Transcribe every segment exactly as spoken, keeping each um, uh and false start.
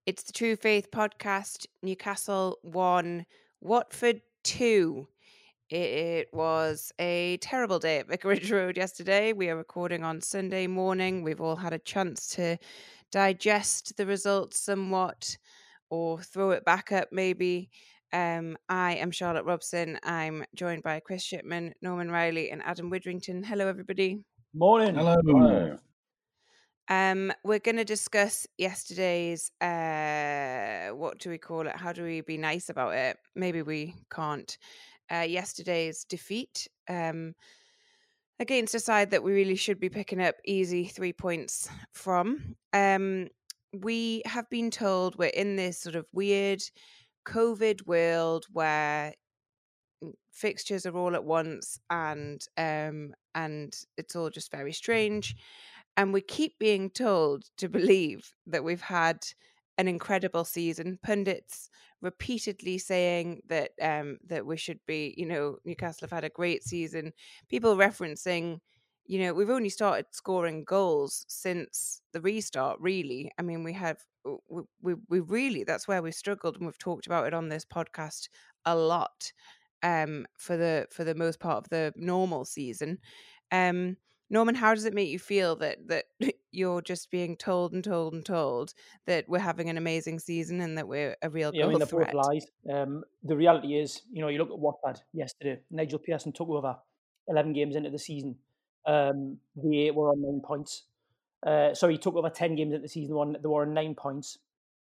It's the True Faith podcast. Newcastle one, Watford two. It was a terrible day at Vicarage Road yesterday. We are recording on Sunday morning. We've all had a chance to digest the results somewhat or throw it back up maybe. Um, I am Charlotte Robson. I'm joined by Chris Shipman, Norman Riley and Adam Widrington. Hello, everybody. Morning. Hello. Hello. Um, we're going to discuss yesterday's, uh, what do we call it? How do we be nice about it? Maybe we can't. Uh, yesterday's defeat um, against a side that we really should be picking up easy three points from. Um, we have been told we're in this sort of weird COVID world where fixtures are all at once and um, and it's all just very strange. And we keep being told to believe that we've had an incredible season. Pundits repeatedly saying that um, that we should be, you know, Newcastle have had a great season. People referencing, you know, we've only started scoring goals since the restart, really. I mean, we have, we, we, we really, that's where we struggled, and we've talked about it on this podcast a lot um, for the for the most part of the normal season. Um, Norman, how does it make you feel that that you're just being told and told and told that we're having an amazing season and that we're a real Yeah, I goal mean, they're threat? both lies. Um, the reality is, you know, you look at Watford yesterday. Nigel Pearson took over eleven games into the season. Um, they were on nine points. Uh, sorry, he took over ten games into the season. One, they were on nine points.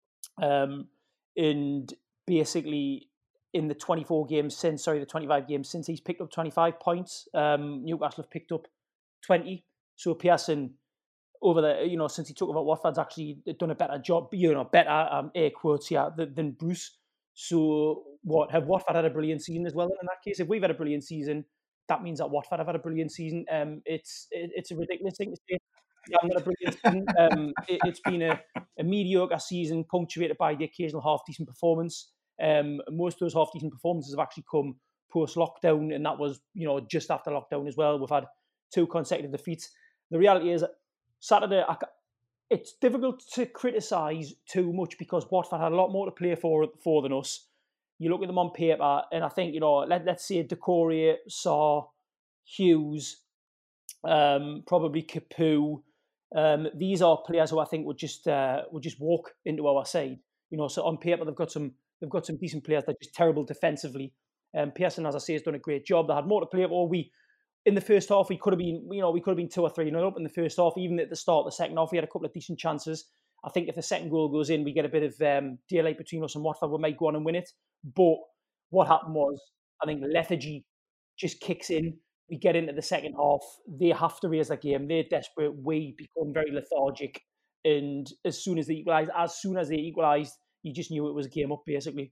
Um, and basically, in the twenty-four games since, sorry, the twenty-five games since, he's picked up twenty-five points. Um, Newcastle have picked up twenty. So Pearson, over the, you know, since he took over Watford's actually done a better job, you know, better, um, air quotes here, than, than Bruce. So what, have Watford had a brilliant season as well in that case? If we've had a brilliant season, that means that Watford have had a brilliant season. Um, it's it, it's a ridiculous thing to say. Yeah, not a brilliant season. Um, it, it's been a, a mediocre season punctuated by the occasional half-decent performance. Um, most of those half-decent performances have actually come post-lockdown, and that was, you know, just after lockdown as well. We've had two consecutive defeats. The reality is, Saturday, I, it's difficult to criticise too much because Watford had a lot more to play for for than us. You look at them on paper, and I think, you know, let, let's say Decore, Saw, Hughes, um, probably Capoue. Um, these are players who I think would just uh, would just walk into our side. You know, so on paper they've got some they've got some decent players. They're just terrible defensively. Um, Pearson, as I say, has done a great job. They had more to play for. We in the first half, we could have been, you know, we could have been two or three nil up in the first half. Even at the start of the second half, we had a couple of decent chances. I think if the second goal goes in, we get a bit of um, daylight between us and Watford. We might go on and win it. But what happened was, I think lethargy just kicks in. We get into the second half. They have to raise their game. They're desperate. We become very lethargic. And as soon as they equalised, as soon as they equalised, you just knew it was a game up, basically.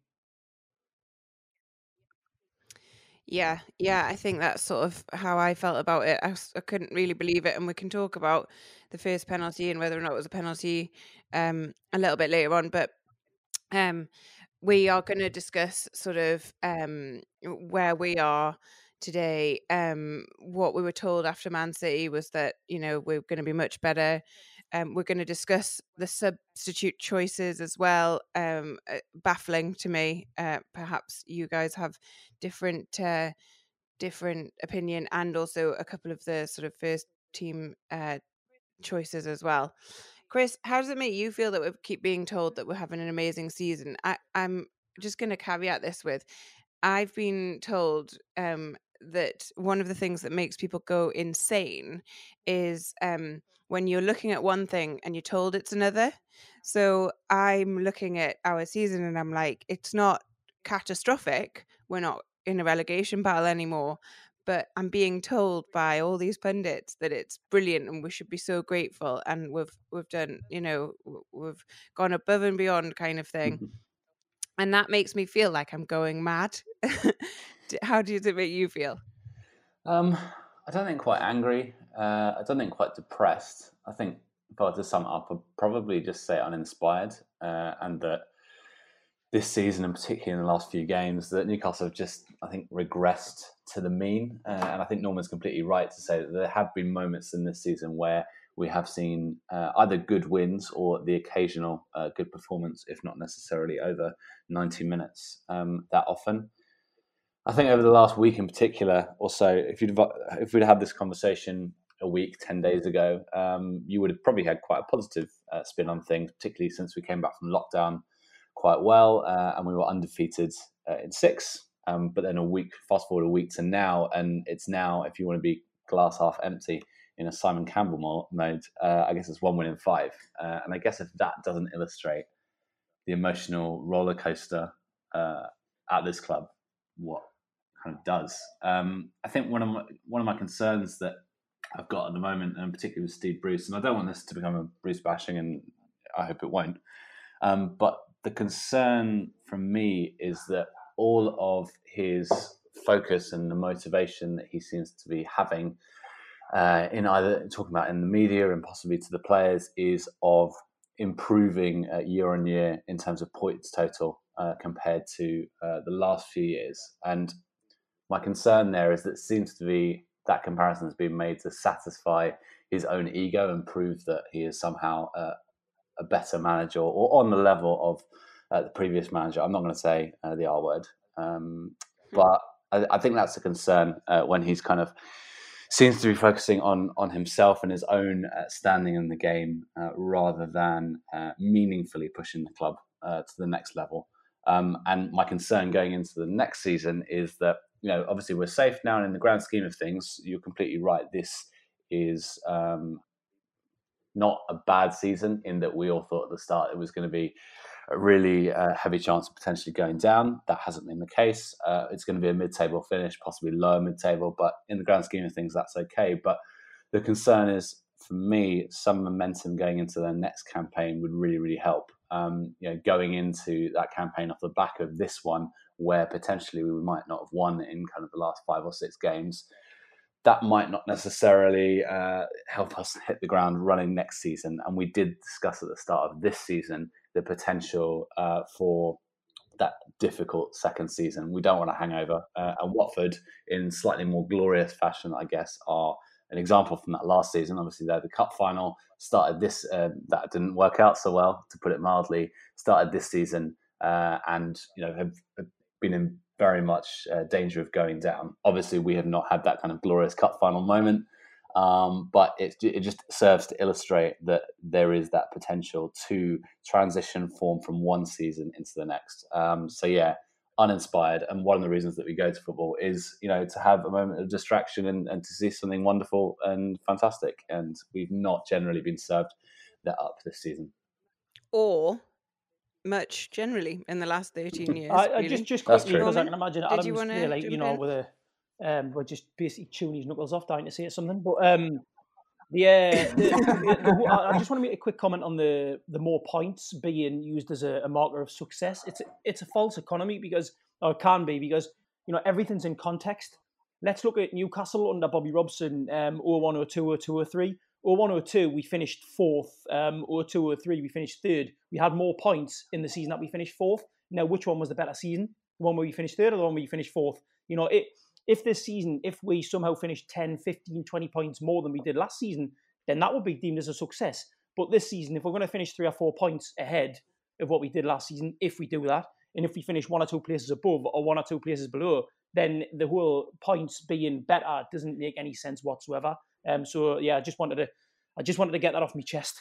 Yeah, yeah, I think that's sort of how I felt about it. I, s- I couldn't really believe it, and we can talk about the first penalty and whether or not it was a penalty um, a little bit later on. But um, we are going to discuss sort of um, where we are today. Um, what we were told after Man City was that, you know, we're going to be much better. Um, we're going to discuss the substitute choices as well. Um, uh, baffling to me. Uh, perhaps you guys have different uh, different opinion, and also a couple of the sort of first team uh, choices as well. Chris, how does it make you feel that we keep being told that we're having an amazing season? I, I'm just going to caveat this with, I've been told um, that one of the things that makes people go insane is um, when you're looking at one thing and you're told it's another. So I'm looking at our season and I'm like, it's not catastrophic. We're not in a relegation battle anymore. But I'm being told by all these pundits that it's brilliant and we should be so grateful, and we've we've done, you know, w- we've gone above and beyond, kind of thing. And that makes me feel like I'm going mad. D- How does it make you feel? Um, I don't think quite angry. Uh, I don't think quite depressed. I think if I were to sum it up, I'd probably just say uninspired, uh, and that this season, and particularly in the last few games, that Newcastle have just, I think, regressed to the mean. Uh, and I think Norman's completely right to say that there have been moments in this season where we have seen uh, either good wins or the occasional uh, good performance, if not necessarily over ninety minutes um, that often. I think over the last week in particular, or so, if you'd if we'd had this conversation a week, ten days ago, um, you would have probably had quite a positive uh, spin on things, particularly since we came back from lockdown quite well, uh, and we were undefeated uh, in six. Um, but then a week, fast forward a week to now, and it's now, if you want to be glass half empty in a Simon Campbell mode, uh, I guess it's one win in five. Uh, and I guess if that doesn't illustrate the emotional roller coaster uh, at this club, what kind of does? Um, I think one of my, one of my concerns that I've got at the moment, and particularly with Steve Bruce, and I don't want this to become a Bruce bashing, and I hope it won't. Um, but the concern from me is that all of his focus and the motivation that he seems to be having uh, in either talking about in the media and possibly to the players is of improving uh, year on year in terms of points total uh, compared to uh, the last few years. And my concern there is that it seems to be that comparison has been made to satisfy his own ego and prove that he is somehow uh, a better manager or on the level of uh, the previous manager. I'm not going to say uh, the R word, um, but I, I think that's a concern uh, when he's kind of seems to be focusing on on himself and his own uh, standing in the game uh, rather than uh, meaningfully pushing the club uh, to the next level. Um, and my concern going into the next season is that, you know, obviously we're safe now, and in the grand scheme of things, you're completely right. This is um, not a bad season in that we all thought at the start it was going to be a really uh, heavy chance of potentially going down. That hasn't been the case. Uh, it's going to be a mid-table finish, possibly lower mid-table, but in the grand scheme of things, that's okay. But the concern is, for me, some momentum going into the next campaign would really, really help. Um, you know, going into that campaign off the back of this one, where potentially we might not have won in kind of the last five or six games, that might not necessarily uh, help us hit the ground running next season. And we did discuss at the start of this season the potential uh, for that difficult second season. We don't want a hangover. Uh, and Watford, in slightly more glorious fashion, I guess, are an example from that last season. Obviously, they're the cup final, started this, uh, that didn't work out so well, to put it mildly, started this season uh, and, you know, have, have been in very much uh, danger of going down. Obviously, we have not had that kind of glorious cup final moment, um, but it, it just serves to illustrate that there is that potential to transition form from one season into the next. Um, so yeah, uninspired. And one of the reasons that we go to football is, you know, to have a moment of distraction and, and to see something wonderful and fantastic. And we've not generally been served that up this season. Or much generally in the last thirteen years. I, I really. just just quickly, because I can imagine Did Adam's you wanna there, like, jump you know, in? with a um, we're just basically chewing his knuckles off, dying to say something. But um, the, uh, the, the, the I just want to make a quick comment on the the more points being used as a, a marker of success. It's a, it's a false economy because, or it can be, because, you know, everything's in context. Let's look at Newcastle under Bobby Robson, um, oh one, oh two, oh two, oh three. oh one, oh two, we finished fourth. Um, oh two, oh three, we finished third. We had more points in the season that we finished fourth. Now, which one was the better season? The one where we finished third or the one where we finished fourth? You know, it, if this season, if we somehow finished ten, fifteen, twenty points more than we did last season, then that would be deemed as a success. But this season, if we're going to finish three or four points ahead of what we did last season, if we do that, and if we finish one or two places above or one or two places below, then the whole points being better doesn't make any sense whatsoever. Um, so yeah, I just wanted to, I just wanted to get that off my chest.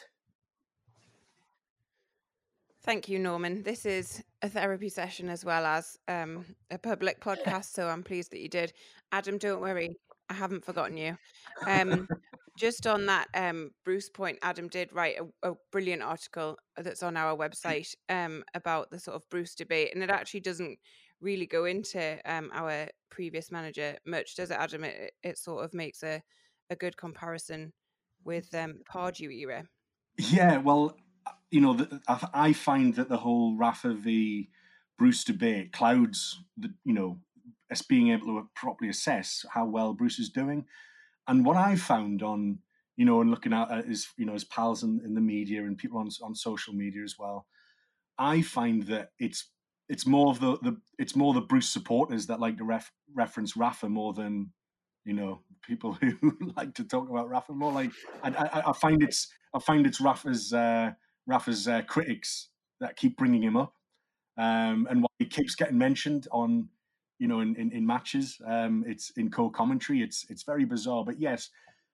Thank you, Norman. This is a therapy session as well as um, a public podcast, so I'm pleased that you did. Adam, don't worry, I haven't forgotten you. Um, just on that um, Bruce point, Adam did write a, a brilliant article that's on our website um, about the sort of Bruce debate, and it actually doesn't really go into um, our previous manager much, does it, Adam? It, it sort of makes a, a good comparison with um, Pardew era. Yeah, well, you know, the, I find that the whole Rafa v Bruce debate clouds, the, you know, us being able to properly assess how well Bruce is doing. And what I found on, you know, and looking at his, you know, his pals in, in the media and people on on social media as well, I find that it's it's more of the, the it's more the Bruce supporters that like to ref, reference Rafa more than, You know, people who like to talk about Rafa more. Like I, I, I find it's I find it's Rafa's uh, Rafa's uh, critics that keep bringing him up, um, and why he keeps getting mentioned on, you know, in in, in matches. Um, it's in co-commentary. It's it's very bizarre. But yes,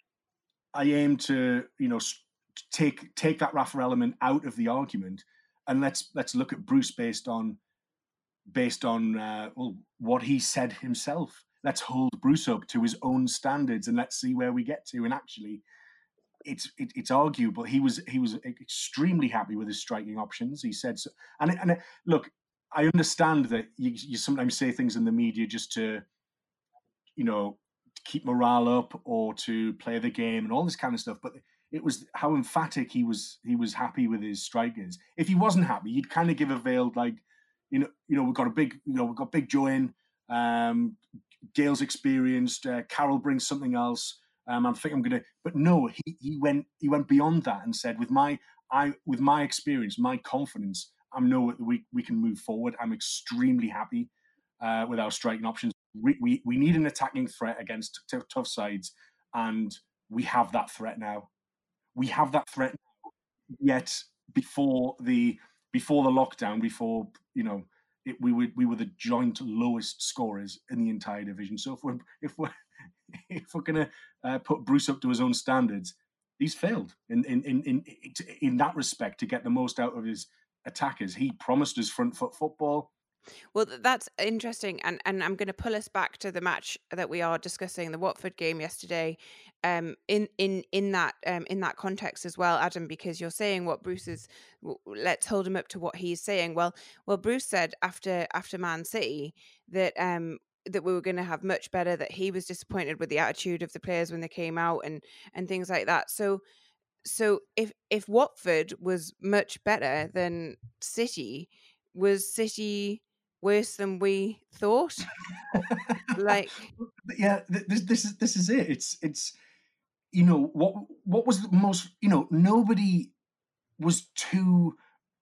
I aim to, you know, take take that Rafa element out of the argument, and let's let's look at Bruce based on based on uh, well, what he said himself. Let's hold Bruce up to his own standards, and let's see where we get to. And actually, it's it, it's arguable. He was he was extremely happy with his striking options. He said so, and and look, I understand that you, you sometimes say things in the media just to, you know, keep morale up or to play the game and all this kind of stuff. But it was how emphatic he was. He was happy with his strikers. If he wasn't happy, he'd kind of give a veiled like, you know, you know, we've got a big, you know, we've got Big Joe in. Um, Gail's experienced. Uh, Carroll brings something else. Um, I think I'm gonna, but no, he he went he went beyond that and said, with my I with my experience, my confidence, I know we we can move forward. I'm extremely happy uh, with our striking options. We, we we need an attacking threat against t- tough sides, and we have that threat now. We have that threat now. Yet before the before the lockdown, before you know. It, we were we were the joint lowest scorers in the entire division. So if we're if we're if we're gonna uh, put Bruce up to his own standards, he's failed in in, in in in that respect to get the most out of his attackers. He promised us front foot football. Well, that's interesting, and and I'm going to pull us back to the match that we are discussing, the Watford game yesterday. Um, in in in that um in that context as well, Adam, because you're saying what Bruce is. Let's hold him up to what he's saying. Well, well, Bruce said after after Man City that um that we were going to have much better. That he was disappointed with the attitude of the players when they came out and and things like that. So. So if if Watford was much better than City, was City worse than we thought? Like, yeah, this this is this is it. It's it's you know what what was the most you know nobody was too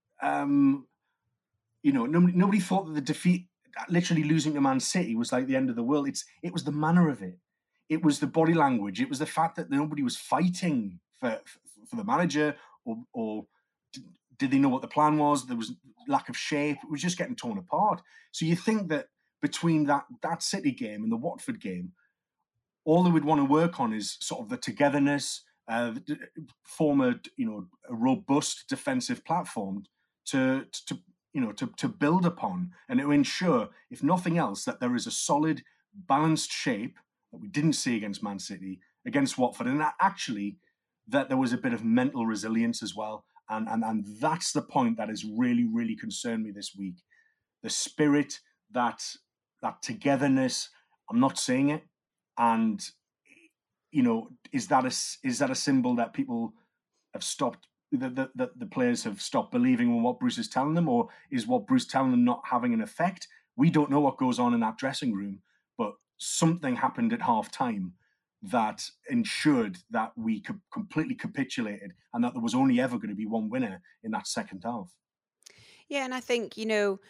um you know nobody nobody thought that the defeat, literally losing to Man City, was like the end of the world. It's it was the manner of it. It was the body language. It was the fact that nobody was fighting for for the manager, or or did they know what the plan was? There was lack of shape. It was just getting torn apart. So you think that between that that City game and the Watford game, all they would want to work on is sort of the togetherness, uh, form a you know a robust defensive platform to to you know to to build upon, and to ensure, if nothing else, that there is a solid, balanced shape that we didn't see against Man City, against Watford, and that actually that there was a bit of mental resilience as well. And, and and that's the point that has really, really concerned me this week. The spirit, that that togetherness. I'm not seeing it. And, you know, is that a, is that a symbol that people have stopped, that the, the, the players have stopped believing in what Bruce is telling them? Or is what Bruce telling them not having an effect? We don't know what goes on in that dressing room, but something happened at half time that ensured that we co- completely capitulated, and that there was only ever going to be one winner in that second half. Yeah, and I think, you know,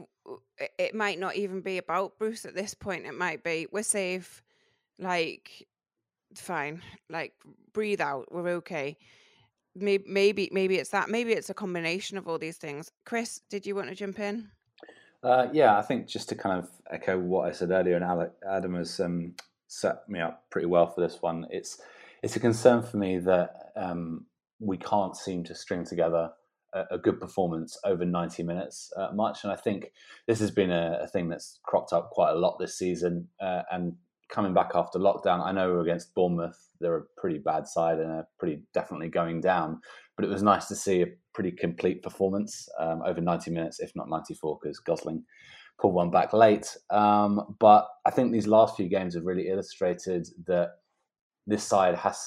it might not even be about Bruce at this point. It might be, we're safe, like, fine, like, breathe out, we're okay. Maybe, maybe, maybe it's that. Maybe it's a combination of all these things. Chris, did you want to jump in? Uh, yeah, I think just to kind of echo what I said earlier, and Alec, Adam has um, set me up pretty well for this one. It's it's a concern for me that um, we can't seem to string together a, a good performance over ninety minutes uh, much, and I think this has been a, a thing that's cropped up quite a lot this season. Uh, and coming back after lockdown, I know against Bournemouth, they're a pretty bad side and are pretty definitely going down. But it was nice to see a pretty complete performance um, over ninety minutes, if not ninety-four, because Gosling pulled one back late. Um, but I think these last few games have really illustrated that this side has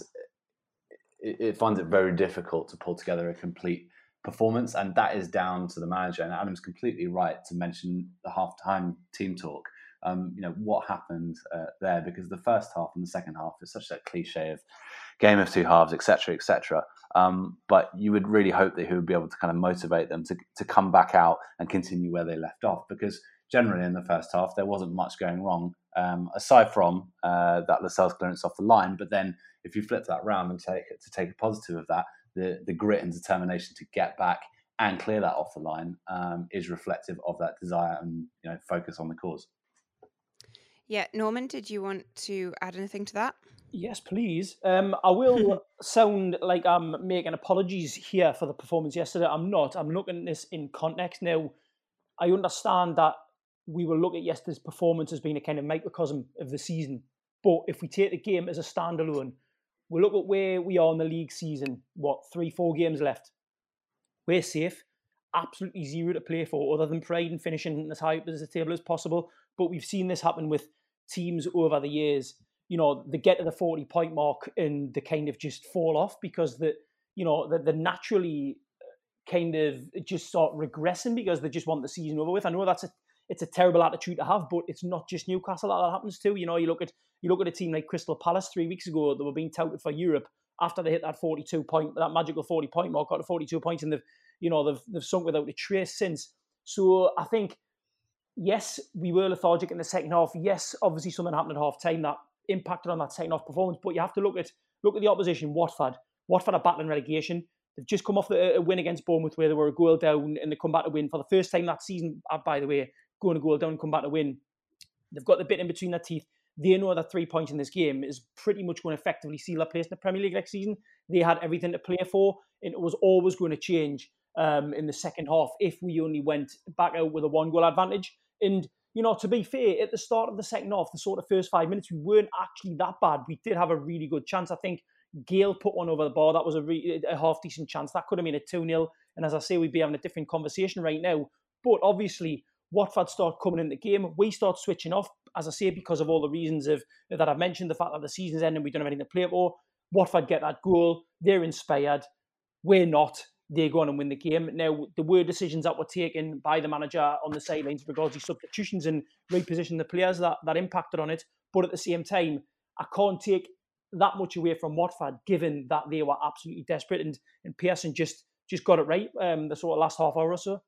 it, it finds it very difficult to pull together a complete performance, and that is down to the manager. And Adam's completely right to mention the halftime team talk. Um, you know, what happened uh, there, because the first half and the second half is such a cliche of game of two halves, et cetera, et cetera. Um, but you would really hope that he would be able to kind of motivate them to to come back out and continue where they left off, because generally in the first half, there wasn't much going wrong, um, aside from uh, that Lascelles clearance off the line. But then if you flip that round and take to take a positive of that, the, the grit and determination to get back and clear that off the line um, is reflective of that desire and, you know, focus on the cause. Yeah, Norman, did you want to add anything to that? Yes, please. Um, I will sound like I'm making apologies here for the performance yesterday. I'm not. I'm looking at this in context. Now, I understand that we will look at yesterday's performance as being a kind of microcosm of the season. But if we take the game as a standalone, we look at where we are in the league season, what, three, four games left. We're safe. Absolutely zero to play for, other than pride and finishing as high up as the table as possible. But we've seen this happen with teams over the years. You know, they get to the forty-point mark and they kind of just fall off because the, you know, they naturally kind of just start regressing because they just want the season over with. I know that's a it's a terrible attitude to have, but it's not just Newcastle that, that happens to. You know, you look at you look at a team like Crystal Palace three weeks ago that were being touted for Europe after they hit that forty-two point, that magical forty point mark, got to forty-two points, and they've you know they've they've sunk without a trace since. So I think, yes, we were lethargic in the second half. Yes, obviously something happened at half time that impacted on that second half performance. But you have to look at look at the opposition. Watford, Watford are battling relegation. They've just come off a win against Bournemouth where they were a goal down and they come back to win for the first time that season. By the way, going a goal down and come back to win. They've got the bit in between their teeth. They know that three points in this game is pretty much going to effectively seal their place in the Premier League next season. They had everything to play for, and it was always going to change um, in the second half if we only went back out with a one-goal advantage. And, you know, to be fair, at the start of the second half, the sort of first five minutes, we weren't actually that bad. We did have a really good chance. I think Gale put one over the bar. That was a, re- a half-decent chance. That could have been a two nil. And as I say, we'd be having a different conversation right now. But obviously, Watford start coming in the game. We start switching off, as I say, because of all the reasons of that I've mentioned, the fact that the season's ending, we don't have anything to play for. Watford get that goal. They're inspired. We're not. They go on and win the game. Now, there were decisions that were taken by the manager on the sidelines regarding substitutions and repositioning the players that, that impacted on it. But at the same time, I can't take that much away from Watford, given that they were absolutely desperate, and, and Pearson just, just got it right um, the sort of last half hour or so.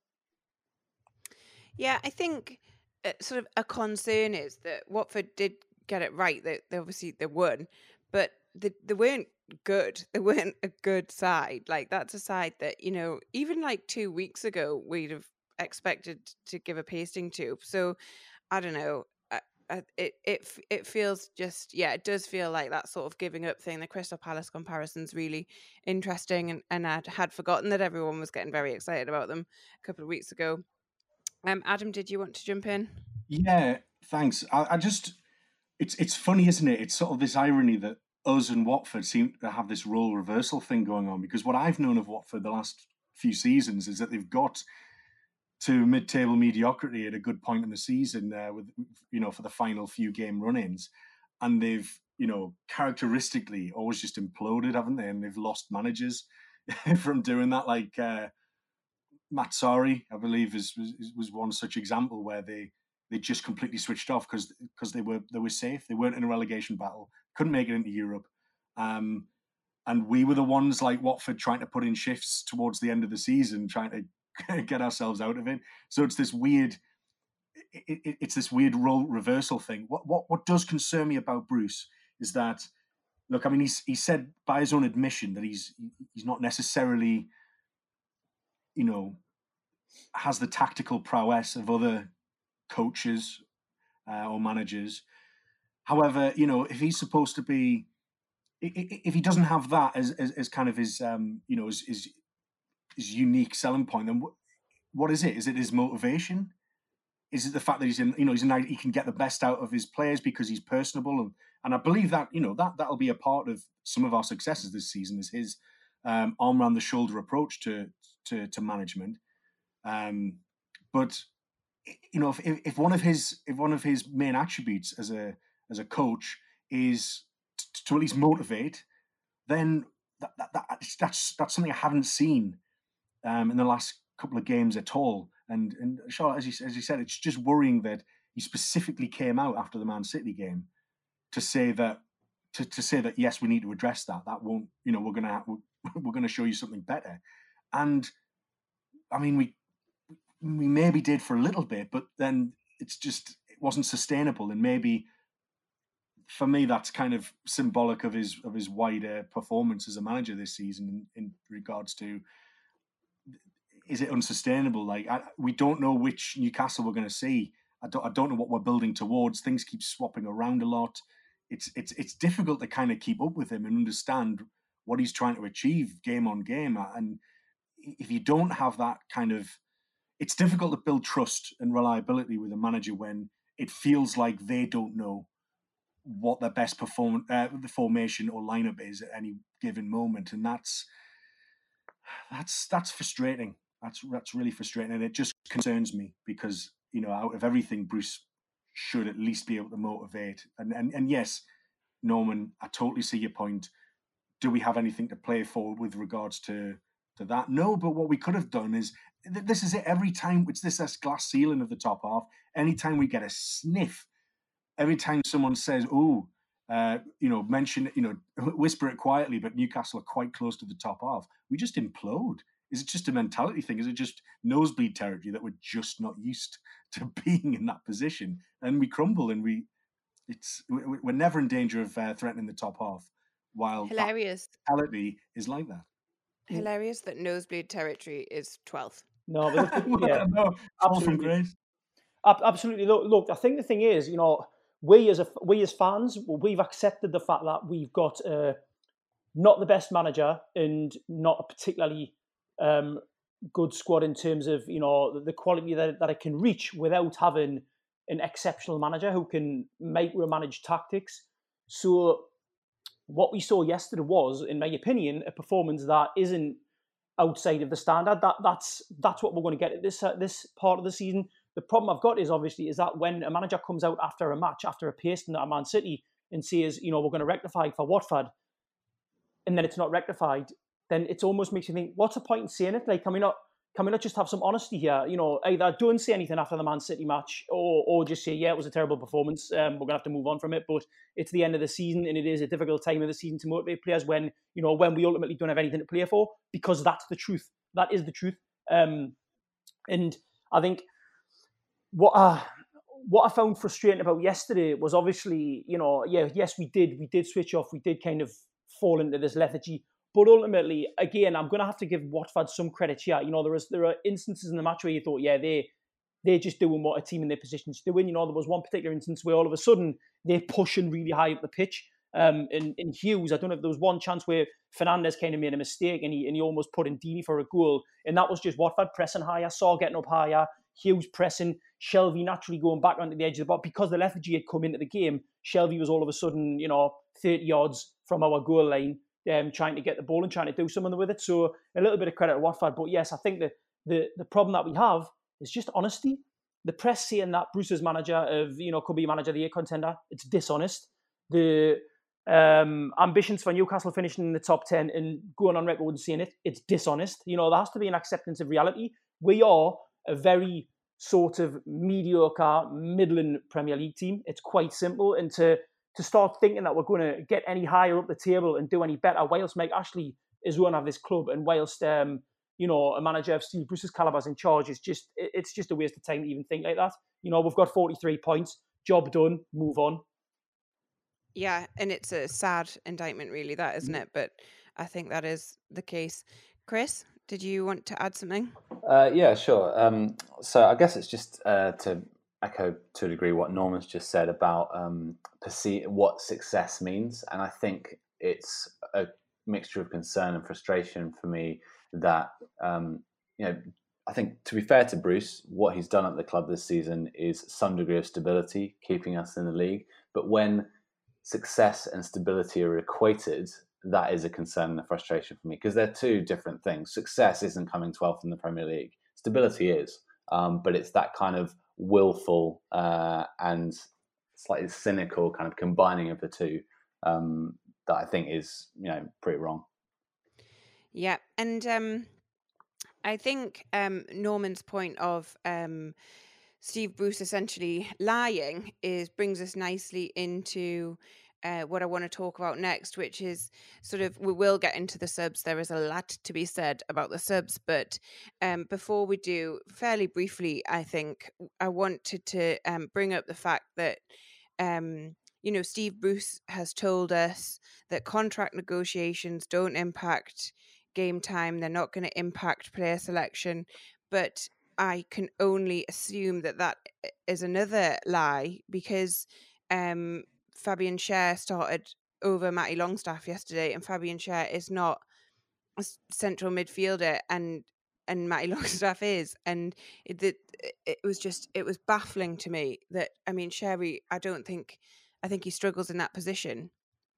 Yeah, I think uh, sort of a concern is that Watford did get it right. They, they obviously they won, but they, they weren't good. They weren't a good side. Like, that's a side that, you know, even like two weeks ago, we'd have expected to give a pasting to. So I don't know. I, I, it it it feels just yeah, it does feel like that sort of giving up thing. The Crystal Palace comparison's really interesting, and and I had forgotten that everyone was getting very excited about them a couple of weeks ago. Um, Adam, did you want to jump in? Yeah, thanks. I, I just, it's it's funny, isn't it? It's sort of this irony that us and Watford seem to have this role reversal thing going on, because what I've known of Watford the last few seasons is that they've got to mid-table mediocrity at a good point in the season, uh, with you know for the final few game run-ins, and they've you know characteristically always just imploded, haven't they? And they've lost managers from doing that, like. Uh, Matt Sarri, I believe, is, was was one such example where they, they just completely switched off because because they were they were safe. They weren't in a relegation battle, couldn't make it into Europe, um, and we were the ones like Watford trying to put in shifts towards the end of the season, trying to get ourselves out of it. So it's this weird, it, it, it's this weird role reversal thing. What what what does concern me about Bruce is that, look, I mean, he's he said by his own admission that he's he's not necessarily, you know, has the tactical prowess of other coaches uh, or managers. However, you know, if he's supposed to be, if he doesn't have that as as, as kind of his, um, you know, his, his his unique selling point, then what, what is it? Is it his motivation? Is it the fact that he's in, you know, he's in, he can get the best out of his players because he's personable, and and I believe that, you know, that that'll be a part of some of our successes this season, is his um, arm around the shoulder approach to to, to management. Um, but you know, if, if one of his if one of his main attributes as a as a coach is to, to at least motivate, then that, that, that, that's that's something I haven't seen um, in the last couple of games at all. And and Charlotte, as you as you said, it's just worrying that he specifically came out after the Man City game to say that to, to say that yes, we need to address that. That won't, you know, we're gonna we're gonna show you something better. And I mean, we. We maybe did for a little bit, but then it's just it wasn't sustainable, and maybe for me that's kind of symbolic of his of his wider performance as a manager this season in, in regards to, is it unsustainable? Like I, we don't know which Newcastle we're going to see. I don't I don't know what we're building towards. Things keep swapping around a lot. It's it's it's difficult to kind of keep up with him and understand what he's trying to achieve game on game. And if you don't have that kind of, it's difficult to build trust and reliability with a manager when it feels like they don't know what their best perform uh, the formation or lineup is at any given moment, and that's that's that's frustrating. That's that's really frustrating, and it just concerns me because, you know, out of everything, Bruce should at least be able to motivate. And and and yes, Norman, I totally see your point. Do we have anything to play for with regards to to that? No, but what we could have done is, this is it. Every time it's this, this glass ceiling of the top half. Anytime we get a sniff, every time someone says, "Oh, uh, you know, mention, you know, whisper it quietly," but Newcastle are quite close to the top half, we just implode. Is it just a mentality thing? Is it just nosebleed territory that we're just not used to being in that position, and we crumble and we, it's we're never in danger of uh, threatening the top half, while Hilarious. that mentality is like that. Hilarious that nosebleed territory is twelfth. No, but the, Well, yeah, no, fall from absolutely. grace. Ab- Absolutely. Look, look, I think the thing is, you know, we as a we as fans, well, we've accepted the fact that we've got uh, not the best manager and not a particularly um, good squad in terms of, you know, the, the quality that, that it can reach without having an exceptional manager who can micromanage tactics. So what we saw yesterday was, in my opinion, a performance that isn't outside of the standard. That that's that's what we're going to get at this uh, this part of the season. The problem I've got is obviously is that when a manager comes out after a match, after a pasting at Man City, and says, you know, we're going to rectify for Watford, and then it's not rectified, then it almost makes you think, what's the point in saying it? Like, can we not can we not just have some honesty here? You know, either don't say anything after the Man City match, or or just say, yeah, it was a terrible performance. Um, we're gonna have to move on from it. But it's the end of the season, and it is a difficult time of the season to motivate players when, you know, when we ultimately don't have anything to play for, because that's the truth. That is the truth. Um, and I think what I what I found frustrating about yesterday was obviously, you know, yeah, yes, we did we did switch off, we did kind of fall into this lethargy. But ultimately, again, I'm going to have to give Watford some credit here. You know, there is there are instances in the match where you thought, yeah, they they're just doing what a team in their position is doing. You know, there was one particular instance where all of a sudden they're pushing really high up the pitch. Um, in, in Hughes, I don't know if there was one chance where Fernandez kind of made a mistake and he and he almost put in Deeney for a goal, and that was just Watford pressing higher, Saw getting up higher, Hughes pressing, Shelvey naturally going back onto the edge of the box because the lethargy had come into the game. Shelvey was all of a sudden, you know, thirty yards from our goal line. Um, trying to get the ball and trying to do something with it. So a little bit of credit to Watford. But yes, I think the, the, the problem that we have is just honesty. The press saying that Bruce's manager of, you know, could be manager of the year contender, it's dishonest. The um, ambitions for Newcastle finishing in the top ten and going on record and saying it, it's dishonest. You know, there has to be an acceptance of reality. We are a very sort of mediocre, middling Premier League team. It's quite simple. And to to start thinking that we're going to get any higher up the table and do any better whilst Mike Ashley is running of this club and whilst, um, you know, a manager of Steve Bruce's calibre is in charge, is just, it's just a waste of time to even think like that. You know, we've got forty-three points, job done, move on. Yeah, and it's a sad indictment, really, that, isn't it? But I think that is the case. Chris, did you want to add something? Uh, yeah, sure. Um, so I guess it's just uh, to echo to a degree what Norman's just said about um, perceive what success means, and I think it's a mixture of concern and frustration for me that um, you know. I think, to be fair to Bruce, what he's done at the club this season is some degree of stability, keeping us in the league. But when success and stability are equated, that is a concern and a frustration for me, because they're two different things. Success isn't coming twelfth in the Premier League. Stability is. Um, but it's that kind of willful uh, and slightly cynical kind of combining of the two um, that I think is, you know, pretty wrong. Yeah, and um, I think um, Norman's point of um, Steve Bruce essentially lying is brings us nicely into uh, what I want to talk about next, which is sort of, we will get into the subs. There is a lot to be said about the subs, but um, before we do, fairly briefly, I think I wanted to um, bring up the fact that, um, you know, Steve Bruce has told us that contract negotiations don't impact game time. They're not going to impact player selection, but I can only assume that that is another lie, because um, Fabian Schär started over Matty Longstaff yesterday, and Fabian Schär is not a central midfielder, and and Matty Longstaff is, and it, it it was just it was baffling to me that, I mean, Sherry, I don't think I think he struggles in that position,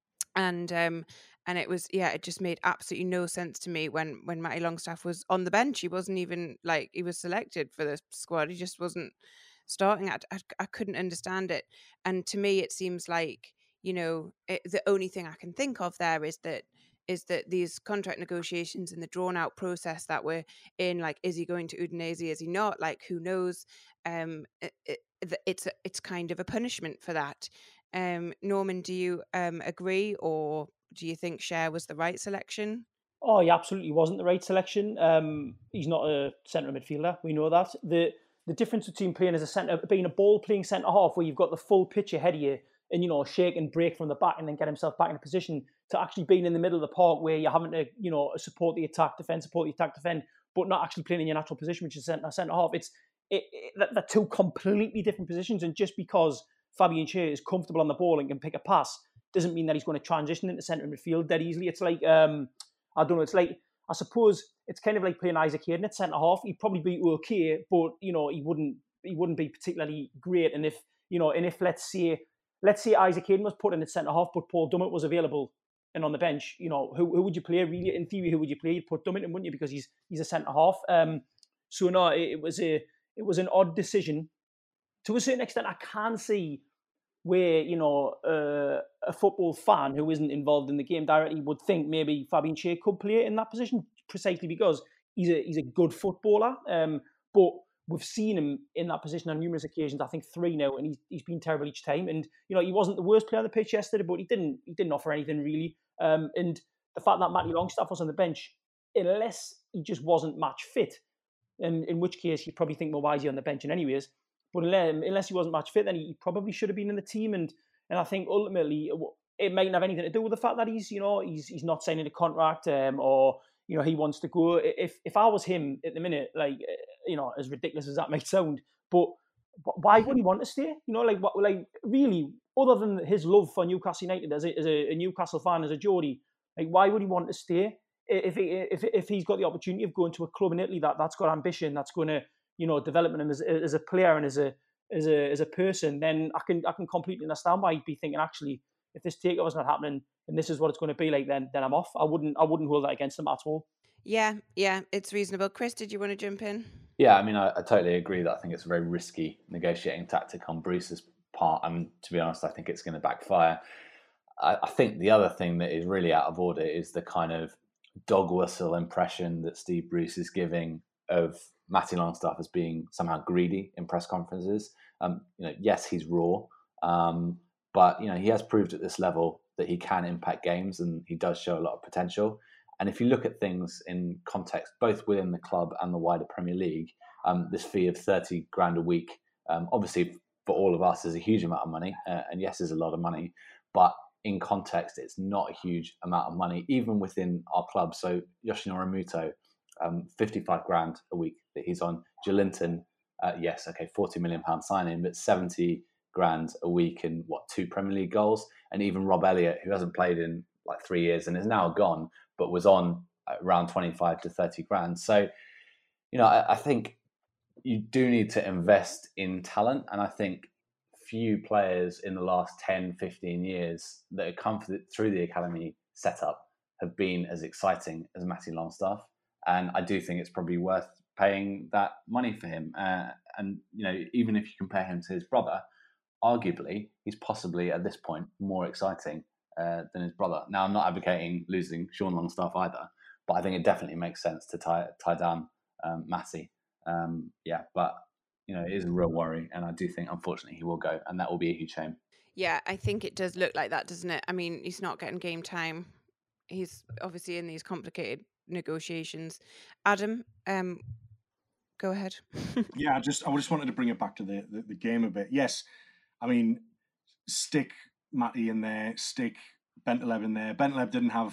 and um and it was, yeah, it just made absolutely no sense to me when when Matty Longstaff was on the bench. He wasn't even, like, he was selected for the squad. He just wasn't starting. I, I, I couldn't understand it, and to me it seems like, you know, it, the only thing I can think of there is that is that these contract negotiations and the drawn out process that we're in, like, is he going to Udinese, is he not, like, who knows, um it, it, it's a, it's kind of a punishment for that. um, Norman, do you um, agree, or do you think Schär was the right selection? Oh, he absolutely wasn't the right selection. Um, he's not a centre midfielder. We know that. The the difference between playing as a centre, being a ball playing centre half, where you've got the full pitch ahead of you, and, you know, shake and break from the back and then get himself back in a position, to actually being in the middle of the park where you're having to, you know, support the attack, defend, support the attack, defend, but not actually playing in your natural position, which is centre centre half. It's it, it, they're two completely different positions, and just because Fabian Schär is comfortable on the ball and can pick a pass doesn't mean that he's going to transition into centre midfield that easily. It's like um, I don't know. It's like, I suppose it's kind of like playing Isaac Hayden at centre half. He'd probably be okay, but, you know, he wouldn't he wouldn't be particularly great. And if you know, and if let's say let's say Isaac Hayden was put in at centre half, but Paul Dummett was available and on the bench, you know, who who would you play? Really, in theory, who would you play? You'd put Dummett in, wouldn't you? Because he's he's a centre half. Um, so no, it, it was a it was an odd decision. To a certain extent, I can see where, you know, uh, a football fan who isn't involved in the game directly would think maybe Fabian Schär could play in that position, precisely because he's a he's a good footballer. Um, but we've seen him in that position on numerous occasions. I think three now, and he's he's been terrible each time. And, you know, he wasn't the worst player on the pitch yesterday, but he didn't he didn't offer anything really. Um, and the fact that Matty Longstaff was on the bench, unless he just wasn't match fit, and in which case you probably think, well, why is he on the bench? And anyways. But unless he wasn't match fit, then he probably should have been in the team. And and I think ultimately it mightn't have anything to do with the fact that he's, you know, he's he's not signing a contract, um, or, you know, he wants to go. If if I was him at the minute, like, you know, as ridiculous as that might sound, but why would he want to stay? You know, like what, like really, other than his love for Newcastle United as a, as a, a Newcastle fan, as a Geordie, like, why would he want to stay if he, if if he's got the opportunity of going to a club in Italy that that's got ambition, that's going to, you know, developing him as, as a player and as a as a as a person, then I can I can completely understand why he'd be thinking, actually, if this takeover's not happening and this is what it's going to be like, then then I'm off. I wouldn't I wouldn't hold that against him at all. Yeah, yeah, it's reasonable. Chris, did you want to jump in? Yeah, I mean, I, I totally agree that I think it's a very risky negotiating tactic on Bruce's part, and to be honest, I think it's going to backfire. I, I think the other thing that is really out of order is the kind of dog whistle impression that Steve Bruce is giving of Matty Longstaff as being somehow greedy in press conferences. Um, you know, yes, he's raw, um, but, you know, he has proved at this level that he can impact games, and he does show a lot of potential. And if you look at things in context, both within the club and the wider Premier League, um, this fee of thirty grand a week, um, obviously for all of us is a huge amount of money, uh, and yes, is a lot of money, but in context, it's not a huge amount of money, even within our club. So Yoshinori Muto, um, fifty-five grand a week that he's on. Joelinton, uh, yes, okay, forty million pound signing, but seventy grand a week and what, two Premier League goals. And even Rob Elliott, who hasn't played in like three years and is now gone, but was on around twenty-five to thirty grand. So, you know, I, I think you do need to invest in talent. And I think few players in the last ten, fifteen years that have come through the academy setup have been as exciting as Matty Longstaff. And I do think it's probably worth paying that money for him. Uh, and, you know, even if you compare him to his brother, arguably, he's possibly at this point more exciting uh, than his brother. Now, I'm not advocating losing Sean Longstaff either, but I think it definitely makes sense to tie, tie down um, Matty. Um, yeah, but, you know, it is a real worry. And I do think, unfortunately, he will go. And that will be a huge shame. Yeah, I think it does look like that, doesn't it? I mean, he's not getting game time. He's obviously in these complicated negotiations. Adam, um, go ahead. Yeah, I just I just wanted to bring it back to the, the, the game a bit. Yes, I mean, stick Matty in there, stick Bentaleb in there. Bentaleb didn't have.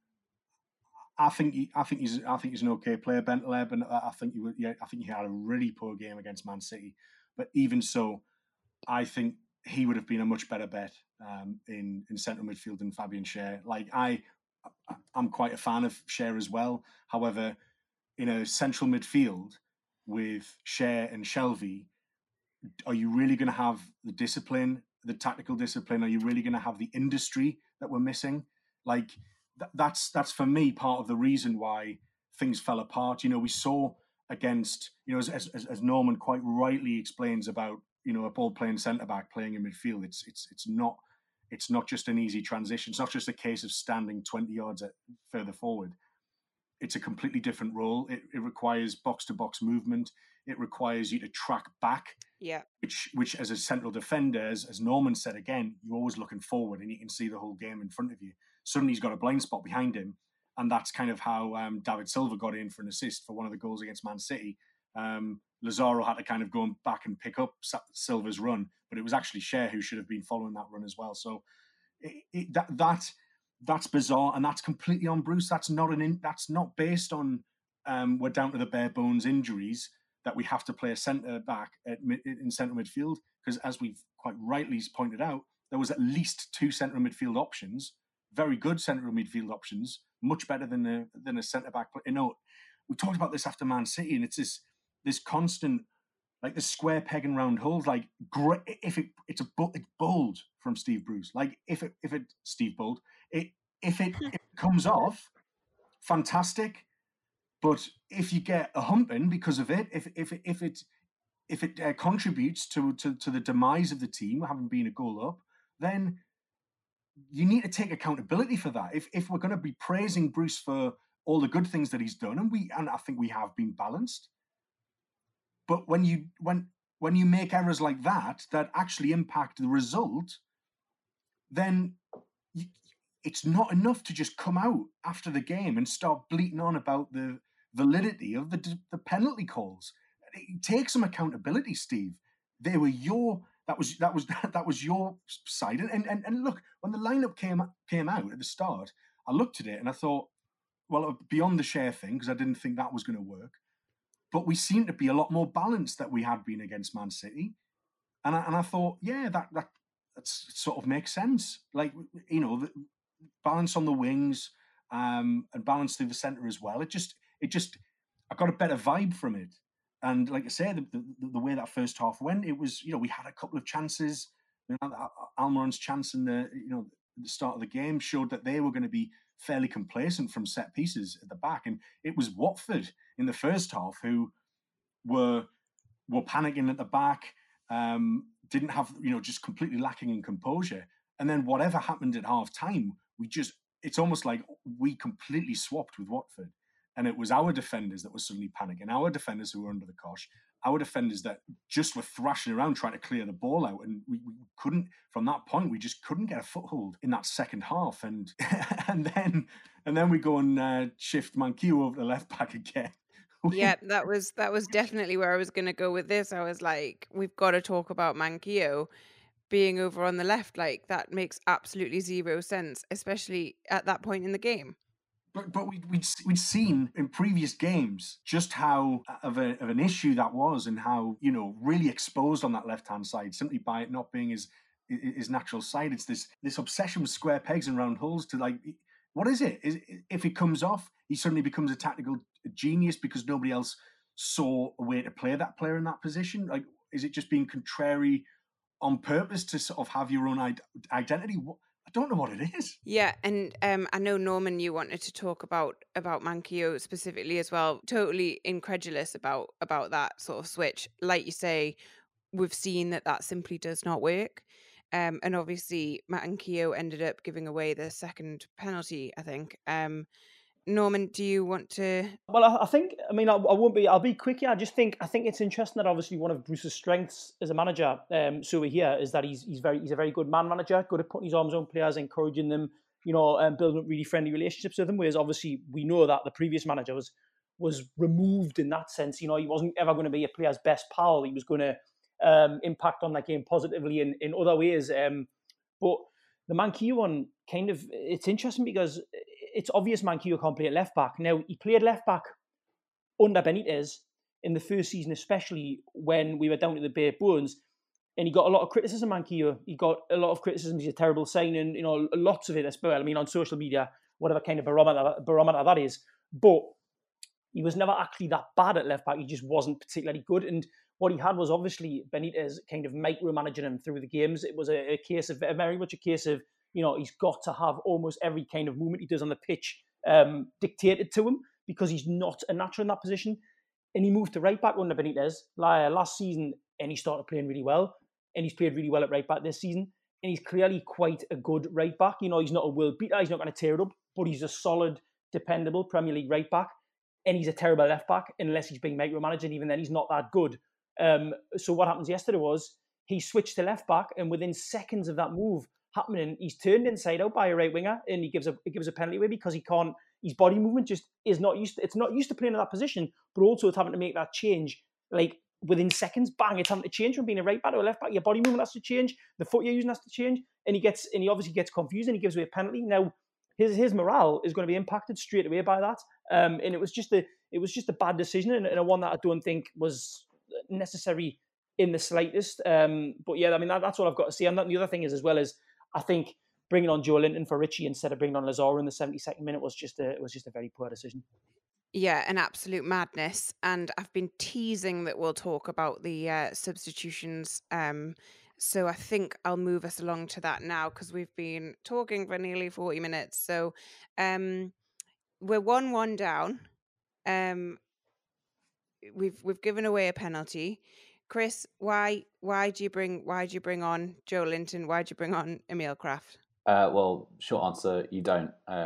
I think he, I think he's I think he's an okay player, Bentaleb, and I think he would, yeah, I think he had a really poor game against Man City. But even so, I think he would have been a much better bet um, in in central midfield than Fabian Schär. Like I, I'm quite a fan of Schär as well. However, in a central midfield with Schär and Shelvey, are you really going to have the discipline, the tactical discipline? Are you really going to have the industry that we're missing? Like th- that's that's for me part of the reason why things fell apart. You know, we saw against, you know, as as, as Norman quite rightly explains about, you know, a ball playing centre back playing in midfield. It's it's it's not it's not just an easy transition. It's not just a case of standing twenty yards at, further forward. It's a completely different role. It, it requires box to box movement. It requires you to track back. Yeah. Which, which as a central defender, as, as Norman said again, you're always looking forward and you can see the whole game in front of you. Suddenly he's got a blind spot behind him, and that's kind of how um, David Silva got in for an assist for one of the goals against Man City. Um, Lazaro had to kind of go back and pick up Silva's run, but it was actually Schär who should have been following that run as well. So it, it, that that that's bizarre, and that's completely on Bruce. That's not an in, that's not based on um, we're down to the bare bones injuries that we have to play a centre back at, in centre midfield, because as we've quite rightly pointed out, there was at least two centre midfield options, very good centre midfield options, much better than a than a centre back. You know, we talked about this after Man City, and it's this this constant, like the square peg and round holes. Like, great if it it's a it's bold from Steve Bruce. Like if it if it Steve Bold, it if it, if it comes off, fantastic. But if you get a humping because of it, if if if it if it uh, contributes to, to to the demise of the team having been a goal up, then you need to take accountability for that. If if we're going to be praising Bruce for all the good things that he's done, and we and I think we have been balanced, but when you when when you make errors like that that actually impact the result, then you, it's not enough to just come out after the game and start bleating on about the validity of the the penalty calls. Take some accountability, Steve. They were your that was that was that was your side. And and and look, when the lineup came came out at the start, I looked at it and I thought, well, beyond the Schär thing, because I didn't think that was going to work, but we seemed to be a lot more balanced than we had been against Man City. And I, and I thought, yeah, that that that's, sort of makes sense. Like, you know, the, balance on the wings um, and balance through the centre as well. It just, it just, I got a better vibe from it. And like I said, the, the, the way that first half went, it was, you know, we had a couple of chances. You know, Almiron's chance in the, you know, the start of the game showed that they were going to be fairly complacent from set pieces at the back. And it was Watford in the first half who were were panicking at the back, um, didn't have, you know, just completely lacking in composure. And then whatever happened at half time, we just, it's almost like we completely swapped with Watford. And it was our defenders that were suddenly panicking, our defenders who were under the cosh, our defenders that just were thrashing around trying to clear the ball out. And we, we couldn't, from that point, we just couldn't get a foothold in that second half. And and then and then we go and uh, shift Manquillo over to left back again. Yeah, that was that was definitely where I was going to go with this. I was like, we've got to talk about Manquillo being over on the left. Like, that makes absolutely zero sense, especially at that point in the game. But but we we'd, we'd seen in previous games just how of, a, of an issue that was, and how, you know, really exposed on that left hand side simply by it not being his his natural side. It's this this obsession with square pegs and round holes. To like, what is it? Is, if it comes off, he suddenly becomes a tactical genius because nobody else saw a way to play that player in that position. Like, is it just being contrary on purpose to sort of have your own identity? I don't know what it is. Yeah, and um, I know, Norman, you wanted to talk about about Manquillo specifically as well. Totally incredulous about about that sort of switch. Like you say, we've seen that that simply does not work. Um, and obviously, Manquillo ended up giving away the second penalty, I think. Um, Norman, do you want to? Well, I, I think, I mean, I, I won't be, I'll be quick here. I just think, I think it's interesting that obviously one of Bruce's strengths as a manager, um, so here, is that he's he's very he's a very good man manager, good at putting his arms on players, encouraging them, you know, and building up really friendly relationships with them. Whereas obviously we know that the previous manager was was removed in that sense. You know, he wasn't ever going to be a player's best pal. He was going to um, impact on that game positively in, in other ways. Um, but the Manquillo one, kind of, it's interesting because it's obvious Manquillo can't play at left back. Now, he played left back under Benitez in the first season, especially when we were down to the bare bones, and he got a lot of criticism, Manquillo. He got a lot of criticism. He's a terrible signing, you know, lots of it as well. I mean, on social media, whatever kind of barometer, barometer that is. But he was never actually that bad at left back. He just wasn't particularly good. And what he had was obviously Benitez kind of micromanaging him through the games. It was a, a case of, very much a case of, you know, he's got to have almost every kind of movement he does on the pitch um, dictated to him because he's not a natural in that position. And he moved to right back under Benitez last season, and he started playing really well. And he's played really well at right back this season. And he's clearly quite a good right back. You know, he's not a world beater. He's not going to tear it up, but he's a solid, dependable Premier League right back. And he's a terrible left back unless he's being micromanaged. And even then, he's not that good. Um, so what happens yesterday was he switched to left back, and within seconds of that move happening, he's turned inside out by a right winger, and he gives a he gives a penalty away because he can't. His body movement just is not used to, it's not used to playing in that position, but also it's having to make that change like within seconds. Bang! It's having to change from being a right back to a left back. Your body movement has to change. The foot you're using has to change, and he gets and he obviously gets confused, and he gives away a penalty. Now his his morale is going to be impacted straight away by that. Um, and it was just a it was just a bad decision, and, and a one that I don't think was necessary in the slightest. Um, but yeah, I mean that, that's all I've got to say on that. And the other thing is, as well as I think bringing on Joelinton for Richie instead of bringing on Lazaro in the seventy-second minute was just a it was just a very poor decision. Yeah, an absolute madness. And I've been teasing that we'll talk about the uh, substitutions. Um, so I think I'll move us along to that now because we've been talking for nearly forty minutes. So um, we're one one down. Um, we've we've given away a penalty. Chris, why why do you bring why do you bring on Joelinton? Why do you bring on Emil Kraft? Uh, well, short answer, you don't. Uh,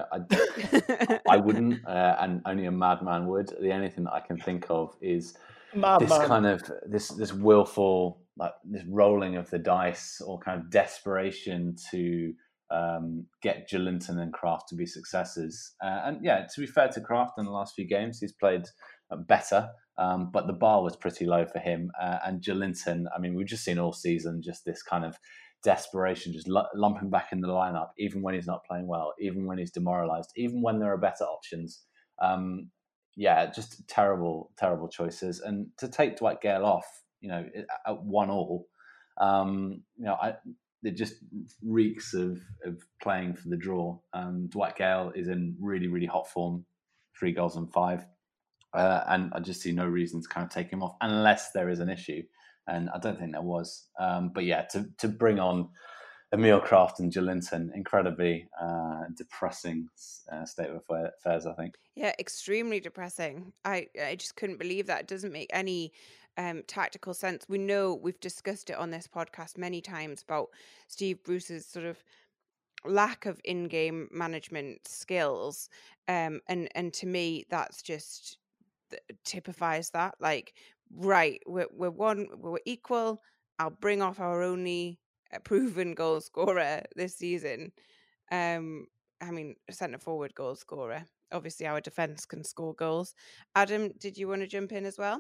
I, I wouldn't, uh, and only a madman would. The only thing that I can think of is Mad this man. kind of this this willful, like this rolling of the dice, or kind of desperation to um, get Joelinton and Kraft to be successes. Uh, and yeah, to be fair to Kraft, in the last few games, he's played better, um, but the bar was pretty low for him. Uh, and Joelinton, I mean, we've just seen all season just this kind of desperation, just l- lump him back in the lineup, even when he's not playing well, even when he's demoralised, even when there are better options. Um, yeah, just terrible, terrible choices. And to take Dwight Gale off, you know, at one all, um, you know, I, it just reeks of, of playing for the draw. Um, Dwight Gale is in really, really hot form, three goals and five. Uh, and I just see no reason to kind of take him off unless there is an issue. And I don't think there was. Um, but yeah, to, to bring on Emil Kraft and Joelinton, incredibly uh, depressing uh, state of affairs, I think. Yeah, extremely depressing. I, I just couldn't believe that. It doesn't make any um, tactical sense. We know we've discussed it on this podcast many times about Steve Bruce's sort of lack of in-game management skills. Um, and, and to me, that's just typifies that. Like, right, we're, we're one, we're equal. I'll bring off our only proven goal scorer this season. Um, I mean, centre forward goal scorer. Obviously, our defence can score goals. Adam, did you want to jump in as well?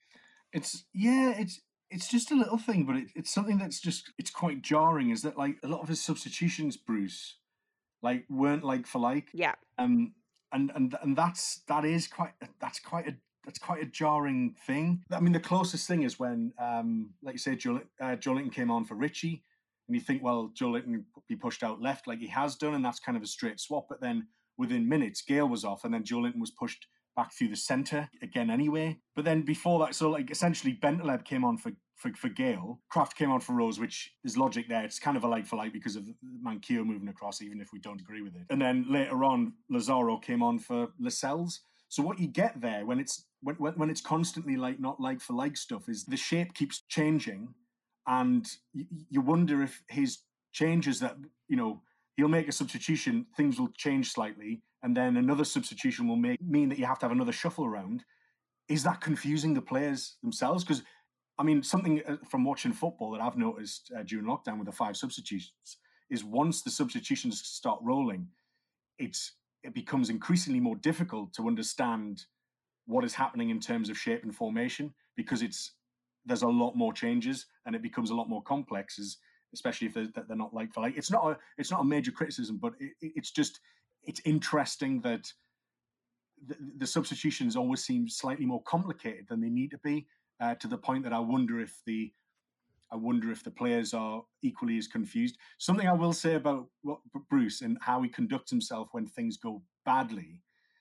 It's yeah, it's it's just a little thing, but it, it's something that's just it's quite jarring. Is that like a lot of his substitutions, Bruce, like weren't like for like. Yeah. Um, and and and that's that is quite that's quite a that's quite a jarring thing. I mean, the closest thing is when, um, like you say, Joel, uh, Joelinton came on for Richie, and you think, well, Joelinton would be pushed out left like he has done, and that's kind of a straight swap. But then within minutes, Gale was off, and then Joelinton was pushed back through the centre again anyway. But then before that, so like essentially Bentaleb came on for, for, for Gale, Kraft came on for Rose, which is logic there. It's kind of a like for like because of Manquillo moving across, even if we don't agree with it. And then later on, Lazaro came on for Lascelles. So what you get there when it's when, when it's constantly like not like for like stuff is the shape keeps changing, and you, you wonder if his changes that, you know, he'll make a substitution, things will change slightly, and then another substitution will make mean that you have to have another shuffle around. Is that confusing the players themselves? Because, I mean, something from watching football that I've noticed uh, during lockdown with the five substitutions is once the substitutions start rolling, it's it becomes increasingly more difficult to understand what is happening in terms of shape and formation, because it's there's a lot more changes and it becomes a lot more complex, as, especially if they're, they're not like for like. It's not a it's not a major criticism, but it, it's just it's interesting that the, the substitutions always seem slightly more complicated than they need to be, uh, to the point that I wonder if the I wonder if the players are equally as confused. Something I will say about what, Bruce and how he conducts himself when things go badly,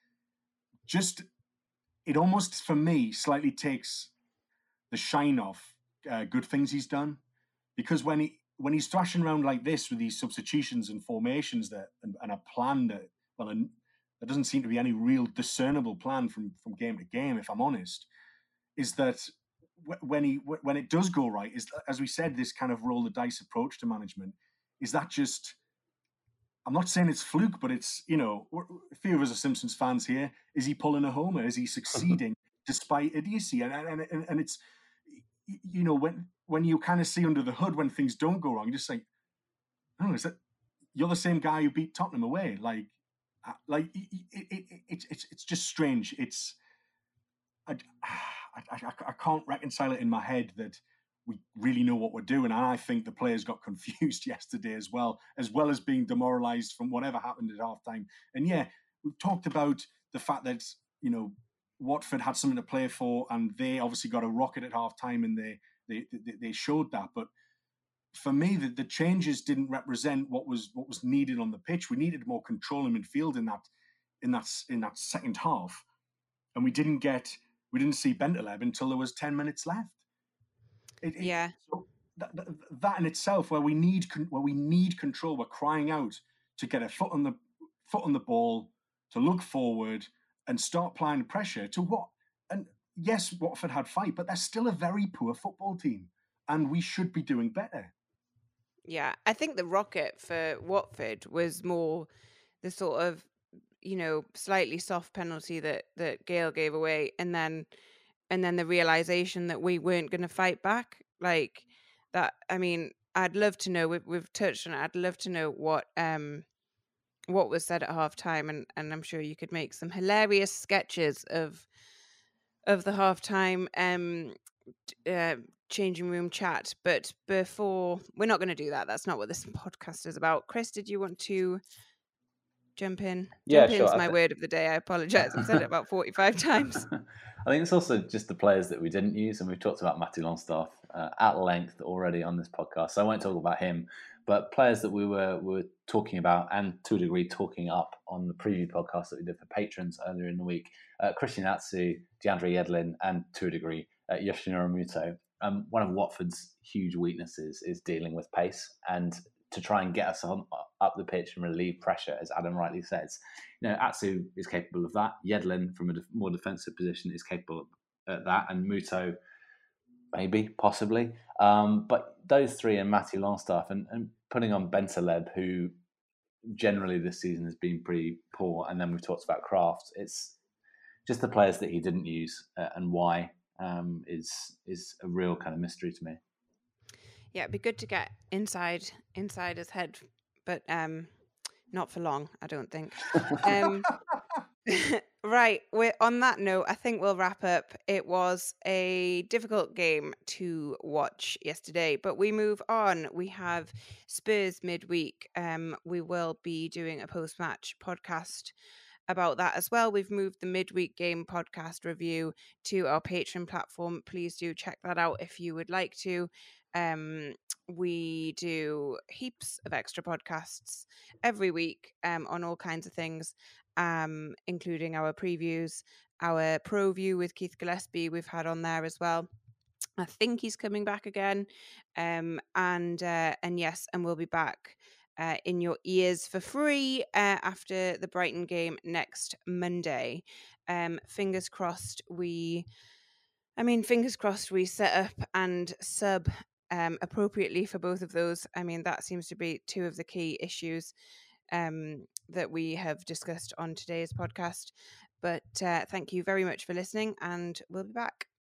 just it almost for me slightly takes the shine off uh, good things he's done, because when he when he's thrashing around like this with these substitutions and formations that and, and a plan that well, and there doesn't seem to be any real discernible plan from from game to game, if I'm honest, is that when he when it does go right, is, as we said, this kind of roll the dice approach to management, is that just, I'm not saying it's fluke, but it's, you know, a few of us are Simpsons fans here. Is he pulling a homer? Is he succeeding despite idiocy? And and and, and it's, you know, when when you kind of see under the hood when things don't go wrong, you just think, oh, is that you're the same guy who beat Tottenham away? Like, like it, it, it, it's it's it's just strange. It's I, I, I, I can't reconcile it in my head that we really know what we're doing. And I think the players got confused yesterday as well, as well as being demoralised from whatever happened at halftime. And yeah, we've talked about the fact that, you know, Watford had something to play for, and they obviously got a rocket at halftime, and they they they, they showed that. But for me, the, the changes didn't represent what was what was needed on the pitch. We needed more control in midfield in that in that in that second half, and we didn't get. We didn't see Bentaleb until there was ten minutes left. It, yeah, it, so that, that, that in itself, where we need where we need control, we're crying out to get a foot on the foot on the ball, to look forward and start applying pressure to what. And yes, Watford had fight, but they're still a very poor football team, and we should be doing better. Yeah, I think the rocket for Watford was more the sort of, you know, slightly soft penalty that that Gale gave away, and then and then the realization that we weren't going to fight back, like that. I mean, I'd love to know. We've we've touched on it. I'd love to know what um what was said at halftime, and and I'm sure you could make some hilarious sketches of of the halftime um uh, changing room chat. But before, we're not going to do that. That's not what this podcast is about. Chris, did you want to jump in? Yeah, Jump sure. in's I my thi- word of the day. I apologize. I've said it about forty-five times. I think it's also just the players that we didn't use, and we've talked about Matty Longstaff uh, at length already on this podcast, so I won't talk about him. But players that we were were talking about, and to a degree talking up on the preview podcast that we did for patrons earlier in the week, uh, Christian Atsu, DeAndre Yedlin, and to a degree uh, Yoshinori Muto. Um, one of Watford's huge weaknesses is dealing with pace, and to try and get us on, up the pitch and relieve pressure, as Adam rightly says. You know, Atsu is capable of that. Yedlin, from a def- more defensive position, is capable of that, and Muto, maybe, possibly. Um, but those three and Matty Longstaff, and, and putting on Bentaleb, who generally this season has been pretty poor, and then we've talked about Kraft. It's just the players that he didn't use uh, and why um, is is a real kind of mystery to me. Yeah, it'd be good to get inside inside his head, but um, not for long, I don't think. Um, right. We're on that note. I think we'll wrap up. It was a difficult game to watch yesterday, but we move on. We have Spurs midweek. Um, we will be doing a post-match podcast about that as well. We've moved the midweek game podcast review to our Patreon platform. Please do check that out if you would like to. Um, we do heaps of extra podcasts every week um, on all kinds of things, um, including our previews, our pro view with Keith Gillespie we've had on there as well. I think he's coming back again. Um, and uh, and yes, and we'll be back uh, in your ears for free uh, after the Brighton game next Monday. Um, fingers crossed we, I mean, fingers crossed we set up and sub um, appropriately for both of those. I mean, that seems to be two of the key issues. um, that we have discussed on today's podcast. But uh, thank you very much for listening, and we'll be back.